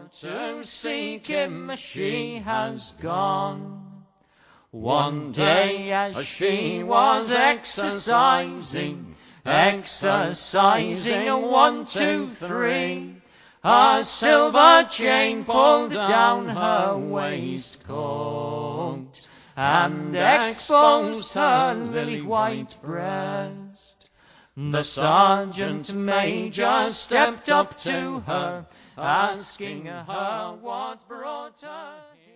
to seek him she has gone. One day as she was exercising, a 1, 2, 3, a silver chain pulled down her waistcoat and exposed her lily white breast. The sergeant major stepped up to her, asking her what brought her here.